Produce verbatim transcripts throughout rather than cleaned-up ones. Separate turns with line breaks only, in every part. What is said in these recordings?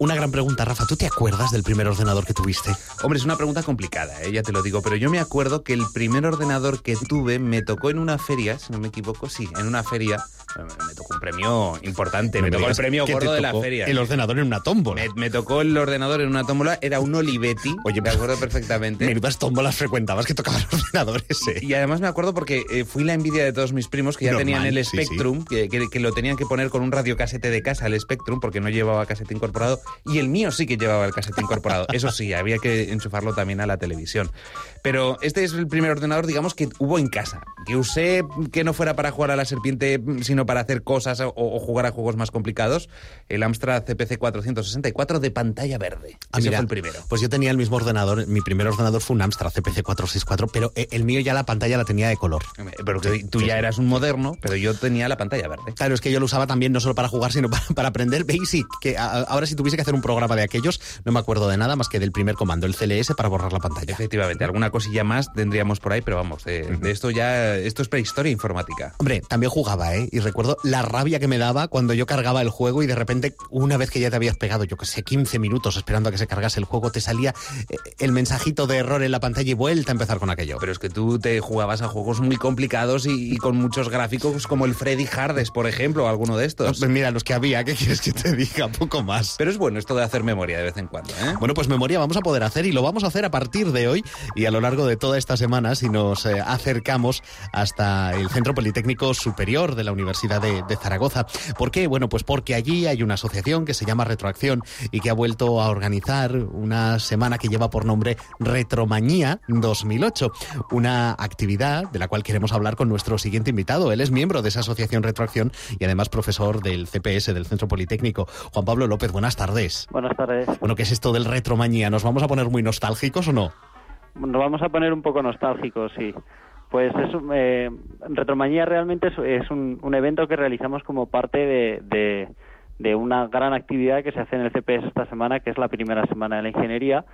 Una gran pregunta, Rafa. ¿Tú te acuerdas del primer ordenador que tuviste?
Hombre, es una pregunta complicada, ¿eh? Ya te lo digo, pero yo me acuerdo que el primer ordenador que tuve me tocó en una feria, si no me equivoco, sí, en una feria. Me tocó un premio importante, me, me tocó el premio gordo de la feria.
El ordenador en una tómbola.
Me, me tocó el ordenador en una tómbola, era un Olivetti.
Oye,
me acuerdo perfectamente.
Menudas tómbolas frecuentabas que tocaban ordenadores, ¿eh?
Y además me acuerdo porque eh, fui la envidia de todos mis primos que ya
Normal,
tenían el
sí,
Spectrum,
sí.
Que, que, que lo tenían que poner con un radiocasete de casa, el Spectrum, porque no llevaba casete incorporado, y el mío sí que llevaba el casete incorporado. Eso sí, había que enchufarlo también a la televisión. Pero este es el primer ordenador, digamos, que hubo en casa, que usé que no fuera para jugar a la serpiente, sino para hacer cosas o, o jugar a juegos más complicados, el Amstrad C P C cuatrocientos sesenta y cuatro de pantalla verde.
Ah,
Ese
mira,
fue el primero.
Pues yo tenía el mismo ordenador, mi primer ordenador fue un Amstrad C P C cuatrocientos sesenta y cuatro, pero el mío ya la pantalla la tenía de color.
Pero que
Sí,
tú
sí,
ya
sí.
eras un moderno, pero yo tenía la pantalla verde.
Claro, es que yo lo usaba también no solo para jugar, sino para, para aprender Basic, que a, ahora si tuviese que hacer un programa de aquellos, no me acuerdo de nada más que del primer comando, el C L S para borrar la pantalla.
Efectivamente, alguna cosilla más tendríamos por ahí, pero vamos, de, de esto ya, esto es prehistoria informática.
Hombre, también jugaba, ¿eh? Y recuerdo la rabia que me daba cuando yo cargaba el juego y de repente, una vez que ya te habías pegado, yo que sé, quince minutos esperando a que se cargase el juego, te salía eh, el mensajito de error en la pantalla y vuelta a empezar con aquello.
Pero es que tú te jugabas a juegos muy complicados y, y con muchos gráficos, como el Freddy Hardes, por ejemplo, alguno de estos.
Pues mira, los que había, ¿qué quieres que te diga? Poco más.
Pero es bueno esto de hacer memoria de vez en cuando, ¿eh?
Bueno, pues memoria vamos a poder hacer y lo vamos a hacer a partir de hoy y a lo largo de toda esta semana si nos eh, acercamos hasta el Centro Politécnico Superior de la Universidad de, de Zaragoza. ¿Por qué? Bueno, pues porque allí hay una asociación que se llama Retroacción y que ha vuelto a organizar una semana que lleva por nombre Retromanía dos mil ocho, una actividad de la cual queremos hablar con nuestro siguiente invitado. Él es miembro de esa asociación Retroacción y además profesor del C P S, del Centro Politécnico. Juan Pablo López, buenas tardes.
Buenas tardes.
Bueno, ¿qué es esto del Retromanía? ¿Nos vamos a poner muy nostálgicos o no?
Nos vamos a poner un poco nostálgicos, sí. Pues es, eh, Retromanía realmente es, es un, un evento que realizamos como parte de, de, de una gran actividad que se hace en el C P S esta semana, que es la primera semana de la ingeniería.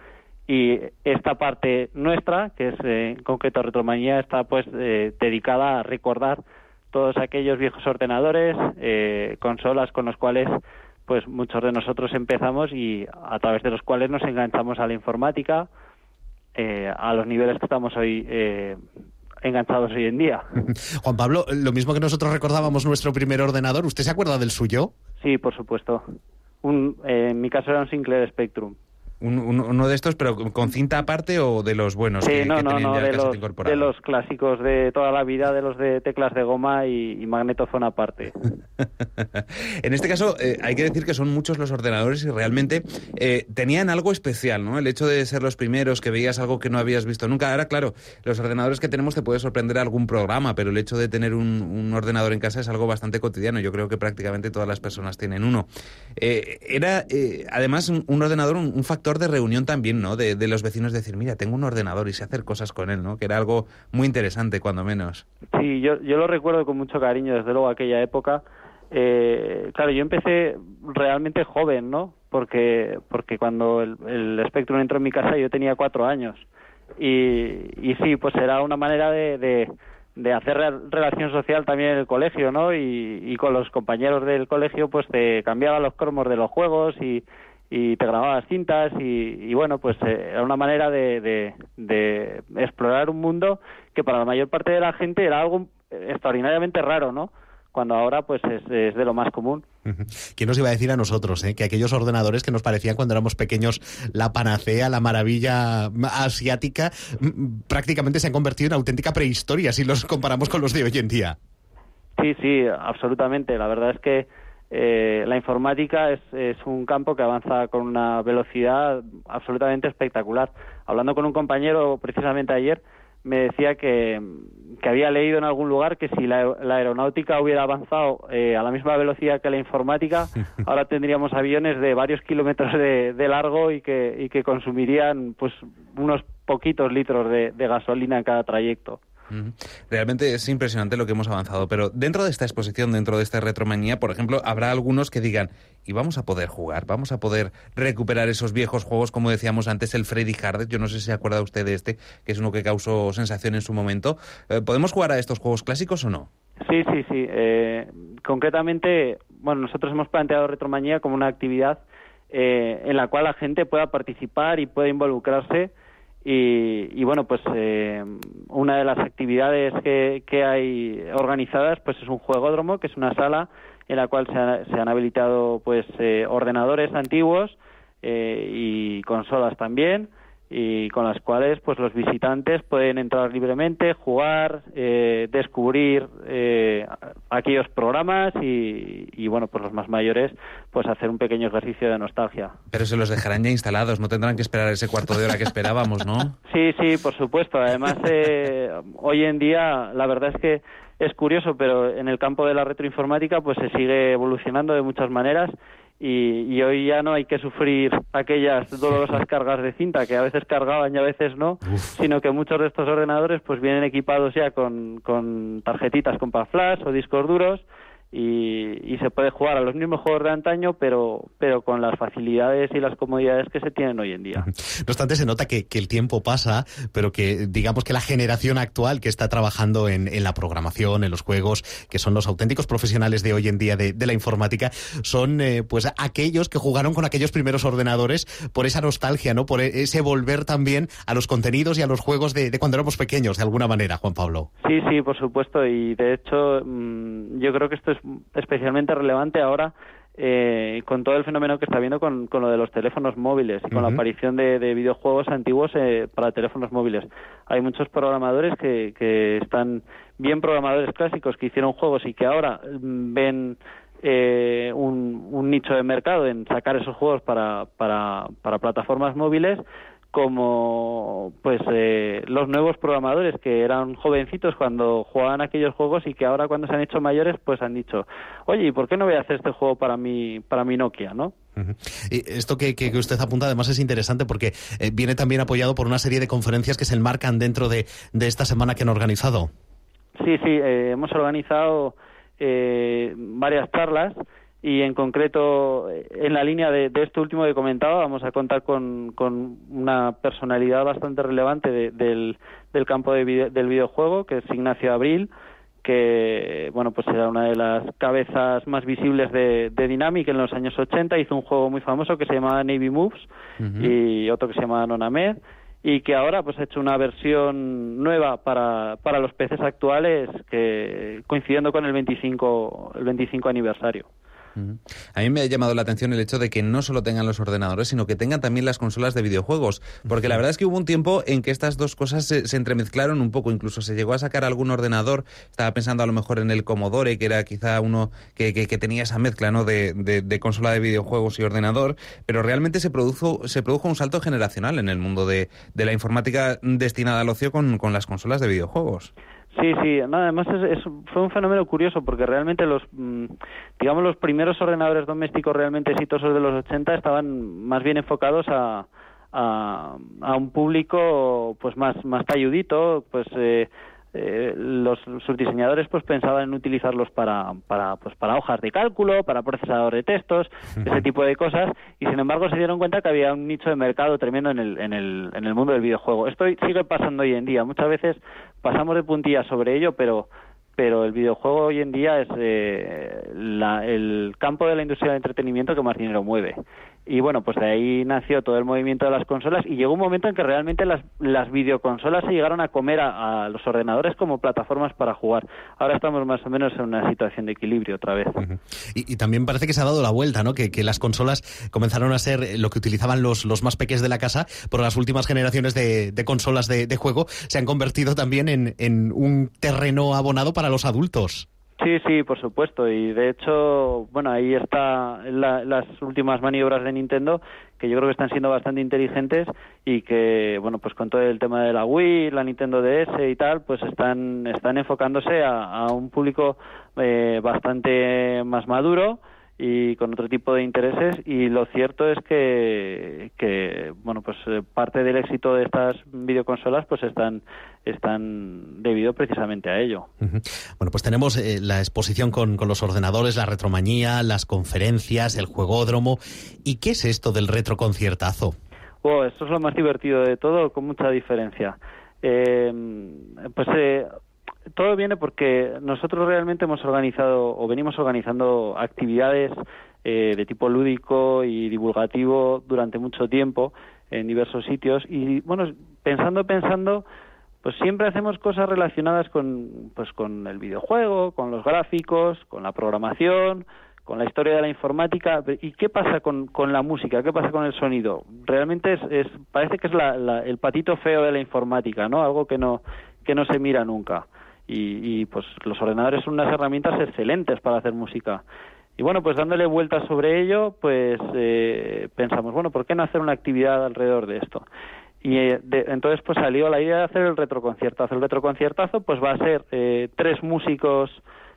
Y esta parte nuestra, que es eh, en concreto Retromanía, está pues eh, dedicada a recordar todos aquellos viejos ordenadores, eh, consolas con los cuales pues muchos de nosotros empezamos y a través de los cuales nos enganchamos a la informática, eh, a los niveles que estamos hoy eh, enganchados hoy en día.
Juan Pablo, lo mismo que nosotros recordábamos nuestro primer ordenador, ¿usted se acuerda del suyo?
Sí, por supuesto. Un, eh, en mi caso era un Sinclair Spectrum.
Un, un, uno de estos, pero con cinta aparte o de los buenos
sí,
que,
no,
que
no,
tenían
no,
ya
de
el casete
los,
incorporado?
de los clásicos de toda la vida, de los de teclas de goma y, y magnetofón aparte.
En este caso, eh, hay que decir que son muchos los ordenadores y realmente eh, tenían algo especial, ¿no? El hecho de ser los primeros, que veías algo que no habías visto nunca. Ahora, claro, los ordenadores que tenemos te puede sorprender algún programa, pero el hecho de tener un, un ordenador en casa es algo bastante cotidiano. Yo creo que prácticamente todas las personas tienen uno. Eh, era, eh, además, un, un ordenador, un, un factor de reunión también, ¿no? De, de los vecinos decir, mira, tengo un ordenador y sé hacer cosas con él, ¿no? Que era algo muy interesante, cuando menos.
Sí, yo, yo lo recuerdo con mucho cariño, desde luego, aquella época. Eh, claro, yo empecé realmente joven, ¿no? Porque porque cuando el, el Spectrum entró en mi casa yo tenía cuatro años. Y, y sí, pues era una manera de, de, de hacer relación social también en el colegio, ¿no? Y, y con los compañeros del colegio pues te cambiaban los cromos de los juegos y... y te grababas cintas y, y bueno, pues eh, era una manera de, de, de explorar un mundo que para la mayor parte de la gente era algo extraordinariamente raro, ¿no? Cuando ahora pues es, es de lo más común.
¿Quién nos iba a decir a nosotros, eh, que aquellos ordenadores que nos parecían cuando éramos pequeños la panacea, la maravilla asiática, prácticamente se han convertido en auténtica prehistoria si los comparamos con los de hoy en día?
Sí, sí, absolutamente. La verdad es que Eh, la informática es, es un campo que avanza con una velocidad absolutamente espectacular. Hablando con un compañero precisamente ayer, me decía que, que había leído en algún lugar que si la, la aeronáutica hubiera avanzado eh, a la misma velocidad que la informática, ahora tendríamos aviones de varios kilómetros de, de largo y que, y que consumirían pues unos poquitos litros de, de gasolina en cada trayecto.
Realmente es impresionante lo que hemos avanzado, pero dentro de esta exposición, dentro de esta retromanía, por ejemplo, habrá algunos que digan, y vamos a poder jugar, vamos a poder recuperar esos viejos juegos, como decíamos antes, el Freddy Hardes. Yo no sé si se acuerda usted de este, que es uno que causó sensación en su momento. ¿Podemos jugar a estos juegos clásicos o no?
Sí, sí, sí. Eh, concretamente, bueno, nosotros hemos planteado Retromanía como una actividad eh, en la cual la gente pueda participar y pueda involucrarse. Y, y bueno, pues eh, una de las actividades que, que hay organizadas pues es un juegódromo, que es una sala en la cual se, ha, se han habilitado pues eh, ordenadores antiguos eh, y consolas también, y con las cuales pues los visitantes pueden entrar libremente, jugar, eh, descubrir eh, aquellos programas y, y bueno, pues los más mayores pues hacer un pequeño ejercicio de nostalgia.
Pero se los dejarán ya instalados, no tendrán que esperar ese cuarto de hora que esperábamos, ¿no?
Sí, sí, por supuesto. Además, eh, hoy en día la verdad es que es curioso, pero en el campo de la retroinformática pues se sigue evolucionando de muchas maneras. Y, y hoy ya no hay que sufrir aquellas dolorosas cargas de cinta que a veces cargaban y a veces no, Uf. sino que muchos de estos ordenadores pues vienen equipados ya con, con tarjetitas Compact Flash o discos duros y, y se puede jugar a los mismos juegos de antaño, pero pero con las facilidades y las comodidades que se tienen hoy en día.
No obstante, se nota que, que el tiempo pasa, pero que digamos que la generación actual que está trabajando en, en la programación, en los juegos, que son los auténticos profesionales de hoy en día de, de la informática, son eh, pues aquellos que jugaron con aquellos primeros ordenadores por esa nostalgia, ¿no? Por ese volver también a los contenidos y a los juegos de, de cuando éramos pequeños, de alguna manera, Juan Pablo.
Sí, sí, por supuesto, y de hecho mmm, yo creo que esto es especialmente relevante ahora eh, con todo el fenómeno que está habiendo con, con lo de los teléfonos móviles y con uh-huh. la aparición de, de videojuegos antiguos eh, para teléfonos móviles. Hay muchos programadores que, que están bien programadores clásicos que hicieron juegos y que ahora ven eh, un, un nicho de mercado en sacar esos juegos para, para, para plataformas móviles, como pues eh, los nuevos programadores que eran jovencitos cuando jugaban aquellos juegos y que ahora cuando se han hecho mayores pues han dicho, oye, ¿y por qué no voy a hacer este juego para mi para mi Nokia, no?
Uh-huh. Y esto que, que usted apunta además es interesante porque eh, viene también apoyado por una serie de conferencias que se enmarcan dentro de, de esta semana que han organizado.
Sí, sí, eh, hemos organizado eh, varias charlas. Y en concreto, en la línea de, de esto último que comentaba, vamos a contar con, con una personalidad bastante relevante de, del, del campo de video, del videojuego, que es Ignacio Abril, que bueno pues era una de las cabezas más visibles de, de Dynamic en los años ochenta. Hizo un juego muy famoso que se llamaba Navy Moves uh-huh. y otro que se llamaba Nonamed, y que ahora pues ha hecho una versión nueva para, para los P Cs actuales, que coincidiendo con el veinticinco, el veinticinco aniversario.
A mí me ha llamado la atención el hecho de que no solo tengan los ordenadores, sino que tengan también las consolas de videojuegos, porque la verdad es que hubo un tiempo en que estas dos cosas se, se entremezclaron un poco, incluso se llegó a sacar algún ordenador, estaba pensando a lo mejor en el Commodore, que era quizá uno que, que, que tenía esa mezcla, ¿no?, de, de, de consola de videojuegos y ordenador, pero realmente se produjo, se produjo un salto generacional en el mundo de, de la informática destinada al ocio con, con las consolas de videojuegos.
Sí, sí, no, además es, es, fue un fenómeno curioso porque realmente los, digamos, los primeros ordenadores domésticos realmente exitosos de los ochenta estaban más bien enfocados a, a, a un público pues más, más talludito, pues eh, eh, los sus diseñadores pues pensaban en utilizarlos para para pues para hojas de cálculo, para procesador de textos, ese tipo de cosas, y sin embargo se dieron cuenta que había un nicho de mercado tremendo en el en el en el mundo del videojuego. Esto sigue pasando hoy en día. Muchas veces pasamos de puntillas sobre ello, pero pero el videojuego hoy en día es eh, la, el campo de la industria del entretenimiento que más dinero mueve. Y bueno, pues de ahí nació todo el movimiento de las consolas y llegó un momento en que realmente las, las videoconsolas se llegaron a comer a, a los ordenadores como plataformas para jugar. Ahora estamos más o menos en una situación de equilibrio otra vez.
Uh-huh. Y, y también parece que se ha dado la vuelta, ¿no? Que, que las consolas comenzaron a ser lo que utilizaban los, los más pequeños de la casa, pero las últimas generaciones de, de consolas de, de juego se han convertido también en, en un terreno abonado para los adultos.
Sí, sí, por supuesto, y de hecho, bueno, ahí está la, las últimas maniobras de Nintendo, que yo creo que están siendo bastante inteligentes y que, bueno, pues con todo el tema de la Wii, la Nintendo D S y tal, pues están están enfocándose a, a un público eh, bastante más maduro y con otro tipo de intereses, y lo cierto es que, que bueno, pues parte del éxito de estas videoconsolas pues están están debido precisamente a ello.
Uh-huh. Bueno, pues tenemos eh, la exposición con, con los ordenadores, la retromanía, las conferencias, el juegódromo. ¿Y qué es esto del retroconciertazo?
Oh, esto es lo más divertido de todo, con mucha diferencia. Eh, pues eh, todo viene porque nosotros realmente hemos organizado o venimos organizando actividades eh, de tipo lúdico y divulgativo durante mucho tiempo en diversos sitios. Y bueno, pensando, pensando, pues siempre hacemos cosas relacionadas con, pues con el videojuego, con los gráficos, con la programación, con la historia de la informática. ¿Y qué pasa con, con la música? ¿Qué pasa con el sonido? Realmente es, es parece que es la, la, el patito feo de la informática, ¿no? Algo que no que no se mira nunca. Y, y pues los ordenadores son unas herramientas excelentes para hacer música. Y bueno, pues dándole vueltas sobre ello, pues eh, pensamos, bueno, ¿por qué no hacer una actividad alrededor de esto? Y eh, de, entonces pues salió la idea de hacer el retroconciertazo. El retroconciertazo pues va a ser eh, tres músicos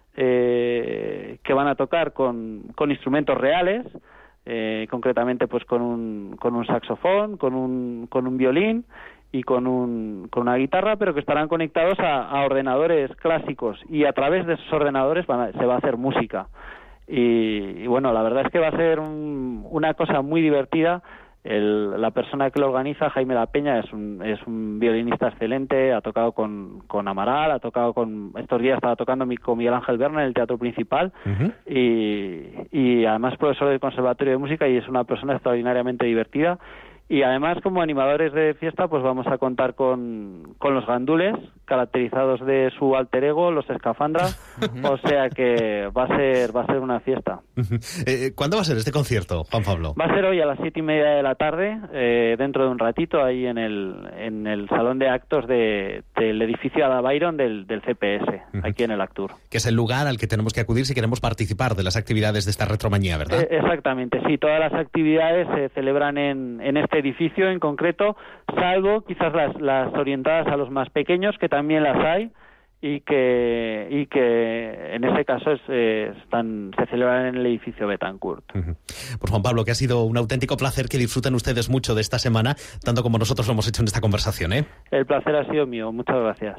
eh, que van a tocar con, con instrumentos reales, eh, concretamente pues con un, con un saxofón, con un, con un violín y con, un, con una guitarra, pero que estarán conectados a, a ordenadores clásicos, y a través de esos ordenadores van a, se va a hacer música. Y, y bueno, la verdad es que va a ser un, una cosa muy divertida. El, la persona que lo organiza, Jaime La Peña, es un, es un violinista excelente, ha tocado con, con Amaral, ha tocado con, estos días estaba tocando mi, con Miguel Ángel Berna en el Teatro Principal, uh-huh. y, y además profesor del Conservatorio de Música, y es una persona extraordinariamente divertida. Y además, como animadores de fiesta, pues vamos a contar con, con los gandules, caracterizados de su alter ego, los escafandras, o sea que va a ser va a ser una fiesta.
eh, ¿Cuándo va a ser este concierto, Juan Pablo?
Va a ser hoy a las siete y media de la tarde, eh, dentro de un ratito, ahí en el en el salón de actos de, del edificio Ada Byron del, del C P S, uh-huh. aquí en el Actur.
Que es el lugar al que tenemos que acudir si queremos participar de las actividades de esta retromanía, ¿verdad?
Eh, exactamente, sí, todas las actividades se celebran en, en este edificio en concreto, salvo quizás las, las orientadas a los más pequeños, que también las hay, y que y que en ese caso es, eh, están se celebran en el edificio Betancourt.
Uh-huh. Pues Juan Pablo, que ha sido un auténtico placer, que disfruten ustedes mucho de esta semana, tanto como nosotros lo hemos hecho en esta conversación, ¿eh?
El placer ha sido mío, muchas gracias.